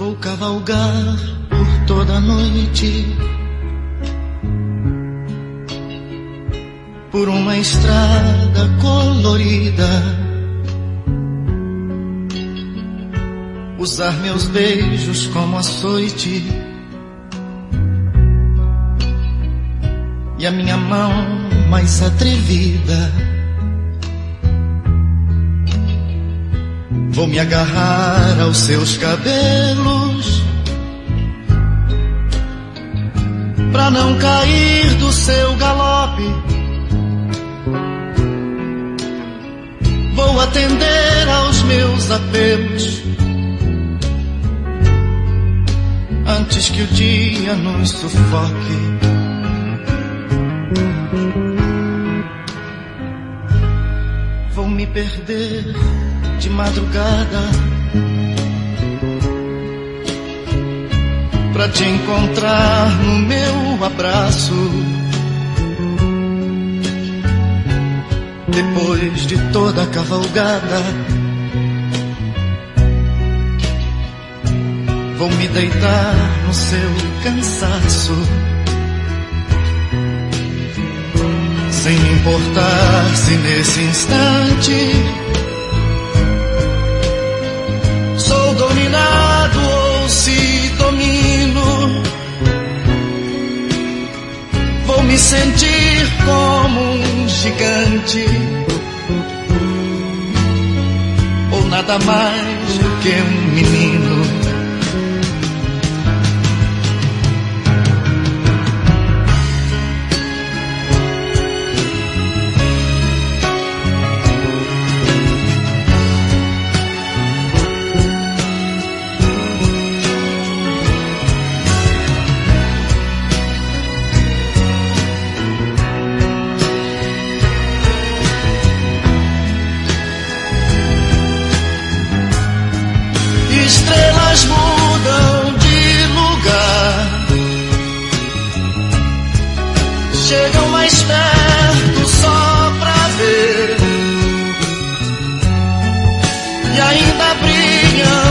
Vou cavalgar por toda a noite, por uma estrada colorida, usar meus beijos como açoite e a minha mão mais atrevida. Vou me agarrar aos seus cabelos pra não cair do seu galope. Vou atender aos meus apelos antes que o dia nos sufoque. Vou me perder de madrugada pra te encontrar no meu abraço. Depois de toda a cavalgada, vou me deitar no seu cansaço, sem importar se nesse instante sou dominado ou se domino. Vou me sentir como um gigante, ou nada mais do que um menino. Estrelas mudam de lugar, chegam mais perto só pra ver, e ainda brilham